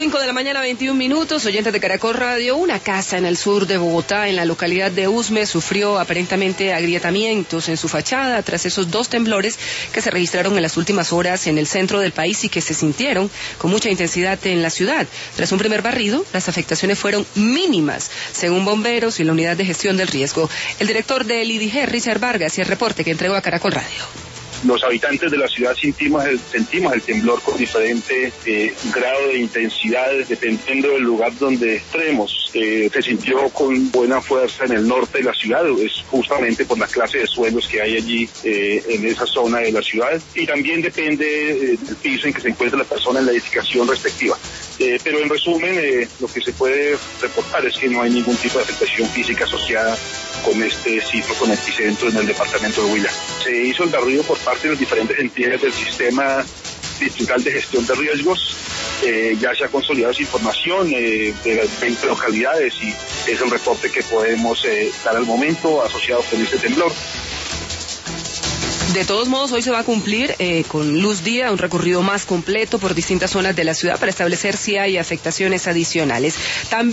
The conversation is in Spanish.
5 de la mañana, 21 minutos, oyentes de Caracol Radio. Una casa en el sur de Bogotá, en la localidad de Usme, sufrió aparentemente agrietamientos en su fachada tras esos 2 temblores que se registraron en las últimas horas en el centro del país y que se sintieron con mucha intensidad en la ciudad. Tras un primer barrido, las afectaciones fueron mínimas, según bomberos y la unidad de gestión del riesgo. El director del IDG, Richard Vargas, y el reporte que entregó a Caracol Radio. Los habitantes de la ciudad sentimos el temblor con diferente grado de intensidad, dependiendo del lugar donde estemos. Se sintió con buena fuerza en el norte de la ciudad, es justamente por la clase de suelos que hay allí en esa zona de la ciudad, y también depende del piso en que se encuentra la persona en la edificación respectiva. Pero en resumen, lo que se puede reportar es que no hay ningún tipo de afectación física asociada con este sismo, con epicentro en el departamento de Huila. Se hizo el barrido por parte de las diferentes entidades del sistema distrital de gestión de riesgos. Ya se ha consolidado esa información de las 20 localidades y es el reporte que podemos dar al momento asociado con este temblor. De todos modos, hoy se va a cumplir con luz día un recorrido más completo por distintas zonas de la ciudad para establecer si hay afectaciones adicionales. También